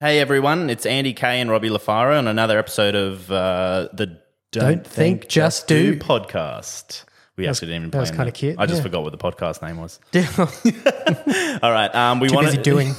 Hey everyone, it's Andy Kay and Robbie LaFara on another episode of the Don't Think Just Do podcast. We actually didn't even play. That was kind of cute. I just forgot what the podcast name was. All right, we wanted busy doing.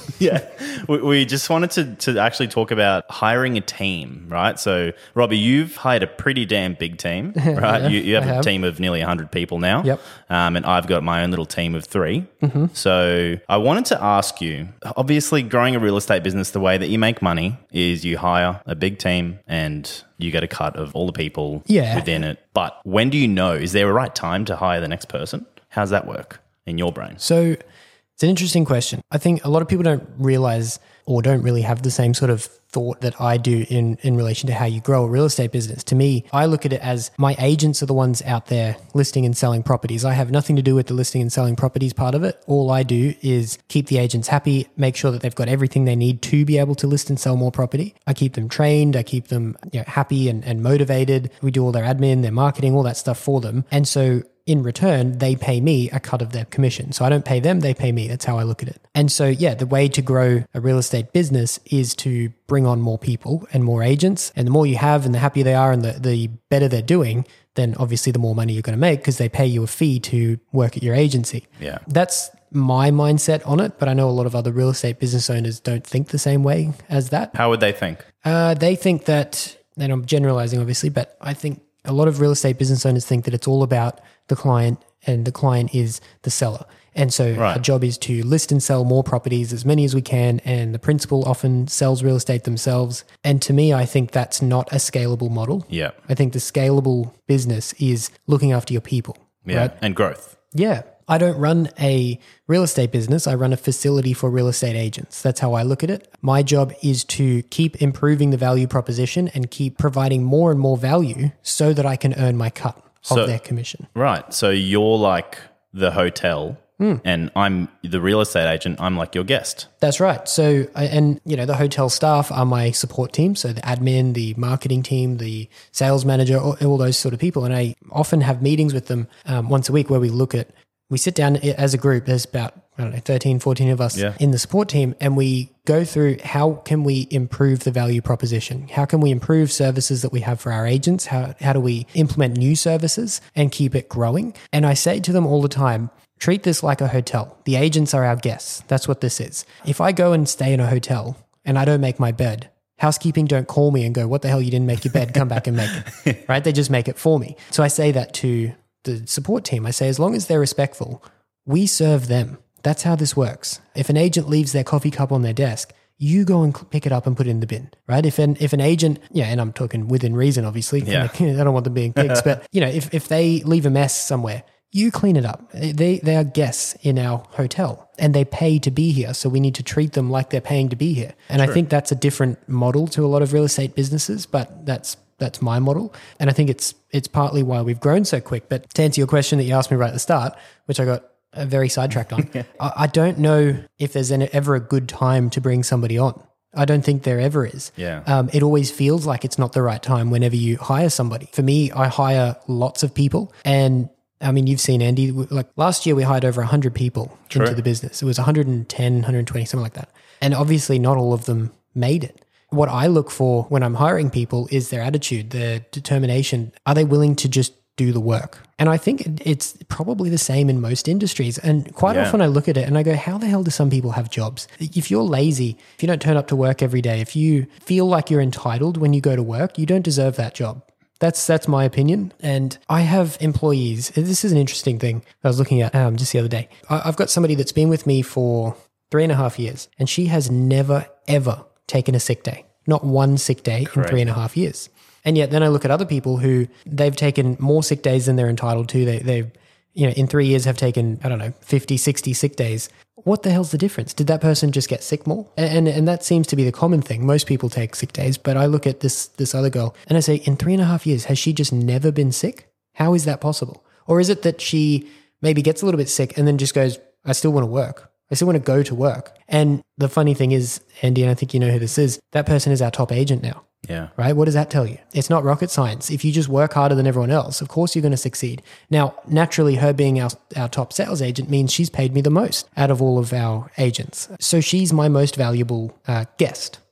We just wanted to actually talk about hiring a team, right? So, Robbie, you've hired a pretty damn big team, right? Yeah, you have I a have. team of nearly 100 people now. Yep. And I've got my own little team of 3. Mm-hmm. So I wanted to ask you, obviously growing a real estate business, the way that you make money is you hire a big team and you get a cut of all the people within it. But when do you know, is there a right time to hire the next person? How's that work in your brain? So it's an interesting question. I think a lot of people don't realize or don't really have the same sort of thought that I do in relation to how you grow a real estate business. To me, I look at it as my agents are the ones out there listing and selling properties. I have nothing to do with the listing and selling properties part of it. All I do is keep the agents happy, make sure that they've got everything they need to be able to list and sell more property. I keep them trained. I keep them happy and motivated. We do all their admin, their marketing, all that stuff for them. And so in return, they pay me a cut of their commission. So I don't pay them, they pay me. That's how I look at it. And so, the way to grow a real estate business is to bring on more people and more agents. And the more you have and the happier they are and the better they're doing, then obviously the more money you're going to make because they pay you a fee to work at your agency. Yeah. That's my mindset on it. But I know a lot of other real estate business owners don't think the same way as that. How would they think? They think that, and I'm generalizing obviously, but I think a lot of real estate business owners think that it's all about the client and the client is the seller. And so our job is to list and sell more properties, as many as we can. And the principal often sells real estate themselves. And to me, I think that's not a scalable model. Yeah. I think the scalable business is looking after your people. Yeah. Right? And growth. Yeah. I don't run a real estate business. I run a facility for real estate agents. That's how I look at it. My job is to keep improving the value proposition and keep providing more and more value so that I can earn my cut of their commission. Right. So you're like the hotel and I'm the real estate agent. I'm like your guest. That's right. So, and the hotel staff are my support team. So the admin, the marketing team, the sales manager, all those sort of people. And I often have meetings with them once a week where we sit down as a group. There's about, 13, 14 of us in the support team. And we go through how can we improve the value proposition? How can we improve services that we have for our agents? How do we implement new services and keep it growing? And I say to them all the time, treat this like a hotel. The agents are our guests. That's what this is. If I go and stay in a hotel and I don't make my bed, housekeeping don't call me and go, what the hell, you didn't make your bed, come back and make it, right? They just make it for me. So I say that to the support team. I say, as long as they're respectful, we serve them. That's how this works. If an agent leaves their coffee cup on their desk, you go and pick it up and put it in the bin, right? If an agent, and I'm talking within reason, obviously. I don't want them being pigs, but if they leave a mess somewhere, you clean it up. They are guests in our hotel and they pay to be here. So we need to treat them like they're paying to be here. And I think that's a different model to a lot of real estate businesses, but that's my model. And I think it's partly why we've grown so quick. But to answer your question that you asked me right at the start, which I got very sidetracked on, I don't know if there's ever a good time to bring somebody on. I don't think there ever is. Yeah. It always feels like it's not the right time whenever you hire somebody. For me, I hire lots of people. And I mean, you've seen Andy, like last year we hired over 100 people into the business. It was 110, 120, something like that. And obviously not all of them made it. What I look for when I'm hiring people is their attitude, their determination. Are they willing to just do the work? And I think it's probably the same in most industries. And quite often I look at it and I go, how the hell do some people have jobs? If you're lazy, if you don't turn up to work every day, if you feel like you're entitled when you go to work, you don't deserve that job. That's my opinion. And I have employees. This is an interesting thing I was looking at just the other day. I've got somebody that's been with me for 3.5 years and she has never, ever taken a sick day. Not one sick day in 3.5 years. And yet then I look at other people who they've taken more sick days than they're entitled to. They've in 3 years have taken, 50, 60 sick days. What the hell's the difference? Did that person just get sick more? And that seems to be the common thing. Most people take sick days, but I look at this other girl and I say, in 3.5 years, has she just never been sick? How is that possible? Or is it that she maybe gets a little bit sick and then just goes, I still want to work. I still want to go to work. And the funny thing is, Andy, and I think you know who this is, that person is our top agent now. Yeah. Right? What does that tell you? It's not rocket science. If you just work harder than everyone else, of course you're going to succeed. Now, naturally, her being our top sales agent means she's paid me the most out of all of our agents. So she's my most valuable guest.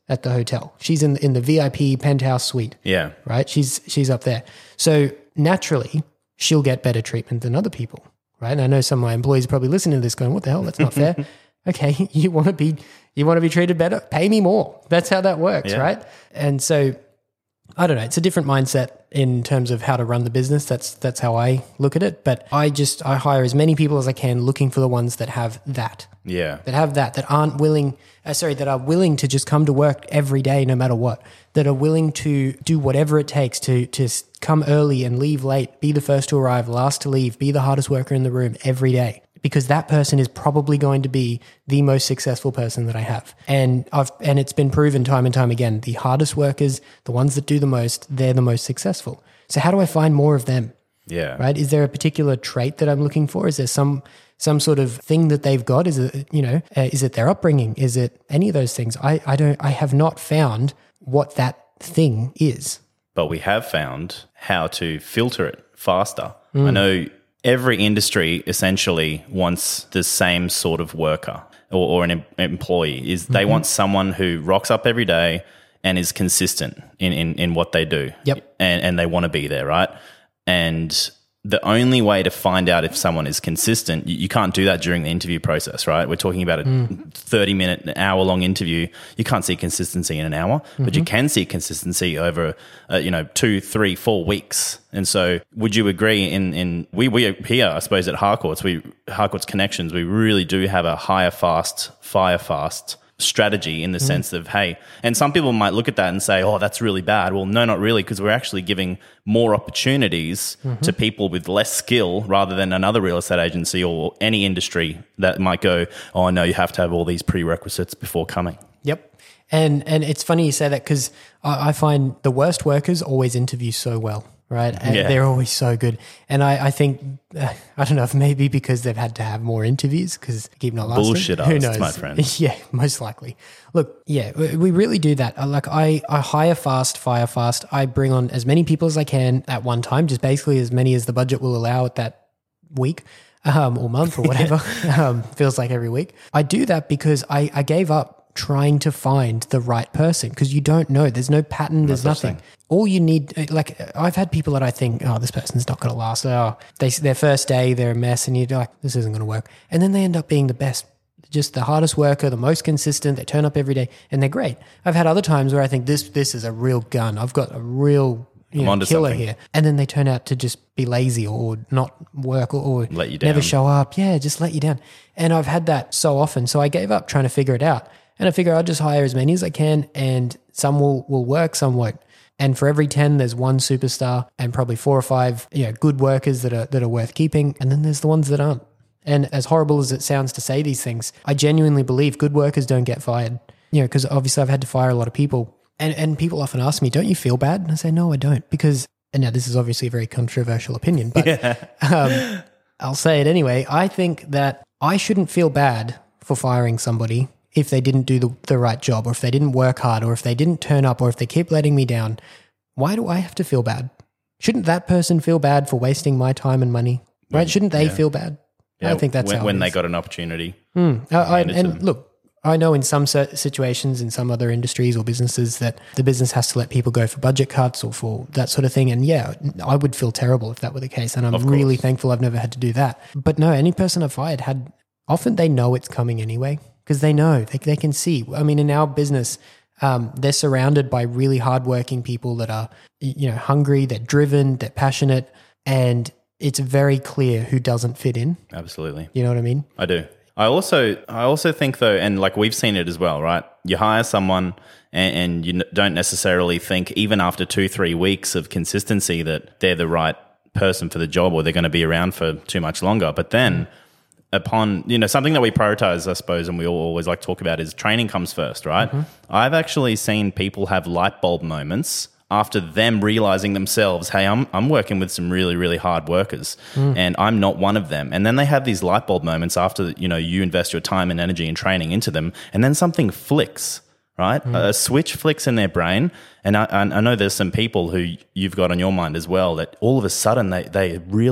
at the hotel. She's in the VIP penthouse suite. Yeah. Right? She's up there. So naturally, she'll get better treatment than other people, right? And I know some of my employees are probably listening to this going, what the hell? That's not fair. Okay, you want to be treated better? Pay me more. That's how that works, right? And so I don't know. It's a different mindset in terms of how to run the business. That's how I look at it. But I hire as many people as I can, looking for the ones that have that. Yeah. That are willing to just come to work every day, no matter what. That are willing to do whatever it takes to come early and leave late, be the first to arrive, last to leave, be the hardest worker in the room every day. Because that person is probably going to be the most successful person that I have. And it's been proven time and time again, the hardest workers, the ones that do the most, they're the most successful. So how do I find more of them? Yeah. Right? Is there a particular trait that I'm looking for? Is there some sort of thing that they've got? Is it, is it their upbringing? Is it any of those things? I have not found what that thing is. But we have found how to filter it faster. I know every industry essentially wants the same sort of worker or an employee. They want someone who rocks up every day and is consistent in what they do. Yep. And they want to be there, right? And the only way to find out if someone is consistent, you can't do that during the interview process, right? We're talking about a 30-minute, an hour-long interview. You can't see consistency in an hour, but you can see consistency over, 2, 3, 4 weeks. And so would you agree we here, I suppose, at Harcourts Connections, we really do have a hire fast, fire fast strategy in the sense of, hey, and some people might look at that and say, oh, that's really bad. Well, no, not really, because we're actually giving more opportunities to people with less skill rather than another real estate agency or any industry that might go, oh, no, you have to have all these prerequisites before coming. Yep. And it's funny you say that because I find the worst workers always interview so well. Right. And they're always so good. And I think, I don't know if maybe because they've had to have more interviews because they keep not lasting. Bullshit Who knows? my friend. Yeah, most likely. Look, we really do that. I hire fast, fire fast. I bring on as many people as I can at one time, just basically as many as the budget will allow at that week or month or whatever. Feels like every week. I do that because I gave up trying to find the right person because you don't know. There's no pattern. There's nothing. All you need, like I've had people that I think, oh, this person's not going to last. Oh, their first day, they're a mess and you're like, this isn't going to work. And then they end up being the best, just the hardest worker, the most consistent. They turn up every day and they're great. I've had other times where I think this is a real gun. I've got a real killer here. And then they turn out to just be lazy or not work or let you down. Never show up. Yeah, just let you down. And I've had that so often. So I gave up trying to figure it out. And I figure I'll just hire as many as I can and some will work, some won't. And for every 10, there's one superstar and probably 4 or 5 good workers that are worth keeping. And then there's the ones that aren't. And as horrible as it sounds to say these things, I genuinely believe good workers don't get fired. Because obviously I've had to fire a lot of people. And people often ask me, don't you feel bad? And I say, no, I don't. Because, and now this is obviously a very controversial opinion, but I'll say it anyway. I think that I shouldn't feel bad for firing somebody if they didn't do the right job or if they didn't work hard or if they didn't turn up or if they keep letting me down. Why do I have to feel bad? Shouldn't that person feel bad for wasting my time and money? Right? Shouldn't they feel bad? I think that's when they got an opportunity. And look, I know in some situations, in some other industries or businesses that the business has to let people go for budget cuts or for that sort of thing. And I would feel terrible if that were the case. And I'm really thankful I've never had to do that. But no, any person I've fired often they know it's coming anyway. Because they know, they can see. I mean, in our business, they're surrounded by really hardworking people that are, hungry, they're driven, they're passionate, and it's very clear who doesn't fit in. Absolutely. You know what I mean? I do. I also think though, and like we've seen it as well, right? You hire someone and you don't necessarily think even after 2-3 weeks of consistency that they're the right person for the job or they're going to be around for too much longer. But then upon, something that we prioritize, I suppose, and we all always like to talk about is training comes first, right? I've actually seen people have light bulb moments after them realizing themselves, hey, I'm working with some really, really hard workers and I'm not one of them. And then they have these light bulb moments after, you invest your time and energy and training into them and then something flicks, right? A switch flicks in their brain. And I know there's some people who you've got on your mind as well that all of a sudden they really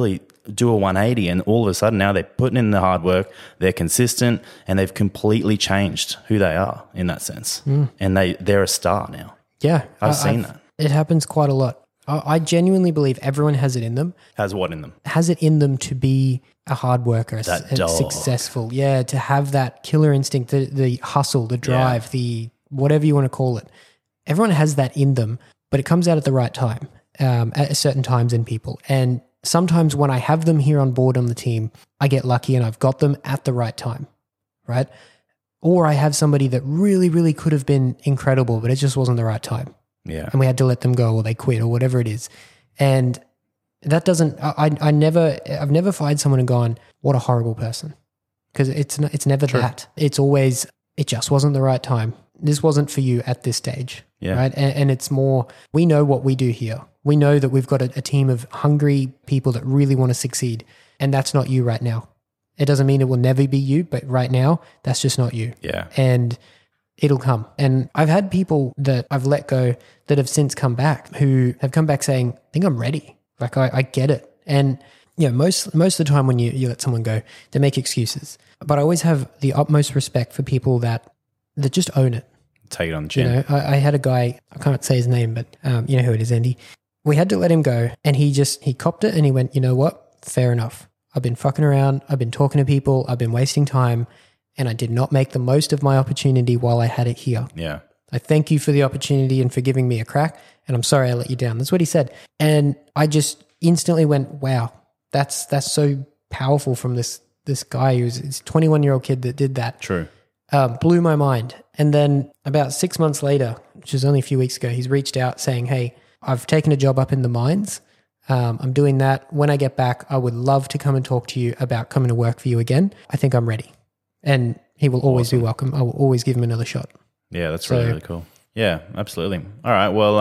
do a 180 and all of a sudden now they're putting in the hard work, they're consistent, and they've completely changed who they are in that sense. And they're a star now. Yeah. I've seen that. It happens quite a lot. I genuinely believe everyone has it in them. Has what in them? Has it in them to be a hard worker, That dog. successful. Yeah, to have that killer instinct, the hustle, the drive, the whatever you want to call it. Everyone has that in them, but it comes out at the right time, at certain times in people. And sometimes when I have them here on board on the team, I get lucky and I've got them at the right time, right? Or I have somebody that really, really could have been incredible, but it just wasn't the right time. Yeah. And we had to let them go or they quit or whatever it is. And that doesn't, I've never fired someone and gone, what a horrible person. Because it's never that. It's always, it just wasn't the right time. This wasn't for you at this stage. Yeah. Right. And it's more, we know what we do here. We know that we've got a team of hungry people that really want to succeed. And that's not you right now. It doesn't mean it will never be you, but right now, that's just not you. Yeah. And it'll come. And I've had people that I've let go that have since come back who have come back saying, I think I'm ready. Like I get it. And yeah, most of the time when you let someone go, they make excuses. But I always have the utmost respect for people that just own it. Take it on the chin. You know, I had a guy, I can't say his name, but you know who it is, Andy. We had to let him go and he copped it and he went, you know what? Fair enough. I've been fucking around. I've been talking to people. I've been wasting time and I did not make the most of my opportunity while I had it here. Yeah. I thank you for the opportunity and for giving me a crack. And I'm sorry I let you down. That's what he said. And I just instantly went, wow, that's so powerful from this guy who's a 21-year-old kid that did that. True. Blew my mind. And then about 6 months later, which was only a few weeks ago, he's reached out saying, hey, I've taken a job up in the mines. I'm doing that. When I get back, I would love to come and talk to you about coming to work for you again. I think I'm ready. And he will always be welcome. I will always give him another shot. Yeah, that's really cool. Yeah, absolutely. All right. Well,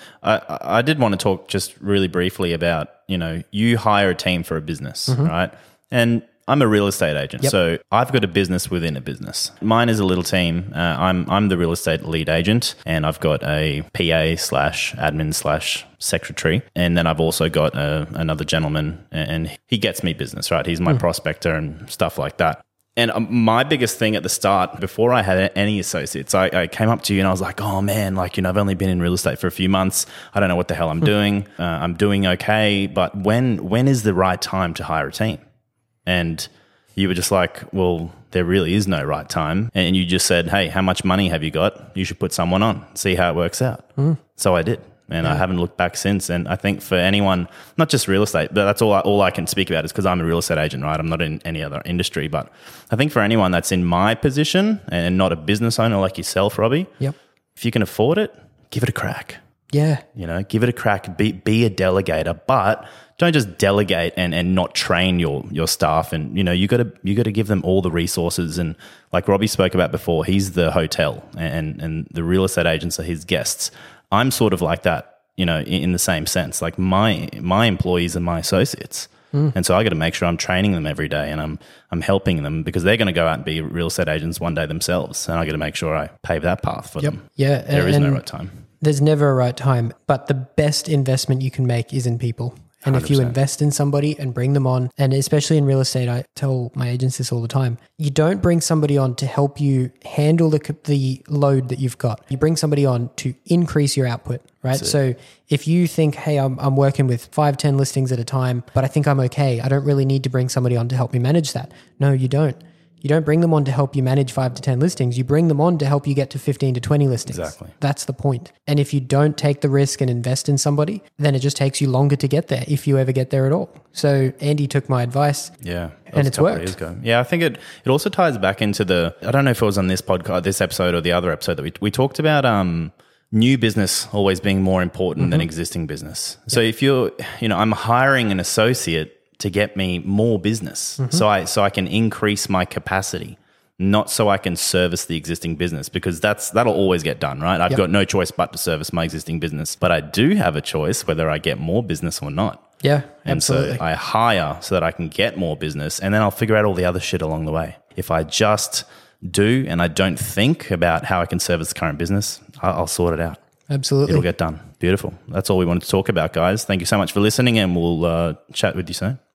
I did want to talk just really briefly about, you hire a team for a business, right? And I'm a real estate agent, so I've got a business within a business. Mine is a little team. I'm the real estate lead agent, and I've got a PA/admin/secretary, and then I've also got another gentleman, and he gets me business, right? He's my prospector and stuff like that. And my biggest thing at the start, before I had any associates, I came up to you and I was like, oh man, I've only been in real estate for a few months. I don't know what the hell I'm doing. I'm doing okay, but when is the right time to hire a team? And you were just like, well, there really is no right time. And you just said, hey, how much money have you got? You should put someone on, see how it works out. So I did. And I haven't looked back since. And I think for anyone, not just real estate, but that's all I can speak about is because I'm a real estate agent, right? I'm not in any other industry. But I think for anyone that's in my position and not a business owner like yourself, Robbie, if you can afford it, give it a crack. Yeah. Give it a crack. Be a delegator, but don't just delegate and not train your staff. And you got to give them all the resources. And like Robbie spoke about before, he's the hotel, and the real estate agents are his guests. I'm sort of like that, in the same sense. Like my employees are my associates. And so I got to make sure I'm training them every day and I'm helping them because they're going to go out and be real estate agents one day themselves. And I got to make sure I pave that path for them. Yeah. There is no right time. There's never a right time, but the best investment you can make is in people. And 100%. If you invest in somebody and bring them on, and especially in real estate, I tell my agents this all the time, you don't bring somebody on to help you handle the load that you've got. You bring somebody on to increase your output, right? So if you think, hey, I'm working with 5-10 listings at a time, but I think I'm okay. I don't really need to bring somebody on to help me manage that. No, you don't. You don't bring them on to help you manage 5 to 10 listings. You bring them on to help you get to 15 to 20 listings. Exactly. That's the point. And if you don't take the risk and invest in somebody, then it just takes you longer to get there if you ever get there at all. So Andy took my advice. Yeah. And it's worked. Years ago. Yeah, I think it also ties back into I don't know if it was on this podcast, this episode or the other episode that we talked about new business always being more important than existing business. So if I'm hiring an associate to get me more business so I can increase my capacity, not so I can service the existing business, because that'll always get done, right? I've got no choice but to service my existing business, but I do have a choice whether I get more business or not. Yeah, and absolutely. So I hire so that I can get more business, and then I'll figure out all the other shit along the way. If I just do and I don't think about how I can service the current business, I'll sort it out. Absolutely. It'll get done. Beautiful. That's all we wanted to talk about, guys. Thank you so much for listening, and we'll chat with you soon.